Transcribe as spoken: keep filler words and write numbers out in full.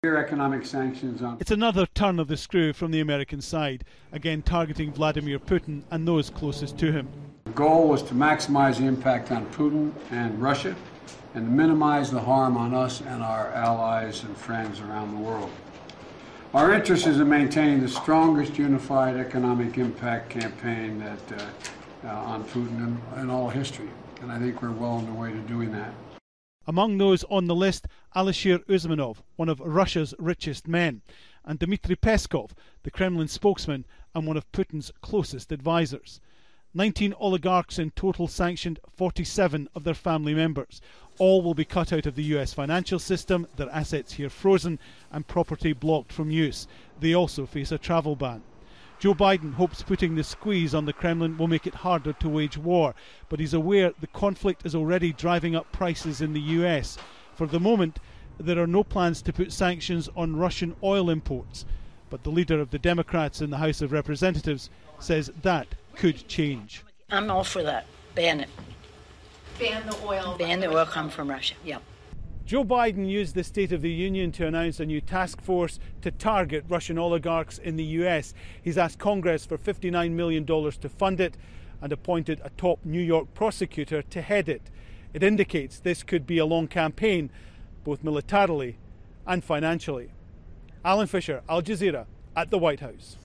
Economic sanctions on. It's another turn of the screw from the American side, again targeting Vladimir Putin and those closest to him. The goal was to maximize the impact on Putin and Russia and to minimize the harm on us and our allies and friends around the world. Our interest is in maintaining the strongest unified economic impact campaign that uh, uh, on Putin in, in all history, and I think we're well on the way to doing that. Among those on the list, Alisher Usmanov, one of Russia's richest men, and Dmitry Peskov, the Kremlin spokesman and one of Putin's closest advisors. nineteen oligarchs in total sanctioned forty-seven of their family members. All will be cut out of the U S financial system, their assets here frozen and property blocked from use. They also face a travel ban. Joe Biden hopes putting the squeeze on the Kremlin will make it harder to wage war, but he's aware the conflict is already driving up prices in the U S. For the moment, there are no plans to put sanctions on Russian oil imports, but the leader of the Democrats in the House of Representatives says that could change. I'm all for that. Ban it. Ban the oil. Ban the oil come from Russia, yeah. Joe Biden used the State of the Union to announce a new task force to target Russian oligarchs in the U S. He's asked Congress for fifty-nine million dollars to fund it and appointed a top New York prosecutor to head it. It indicates this could be a long campaign, both militarily and financially. Alan Fisher, Al Jazeera, at the White House.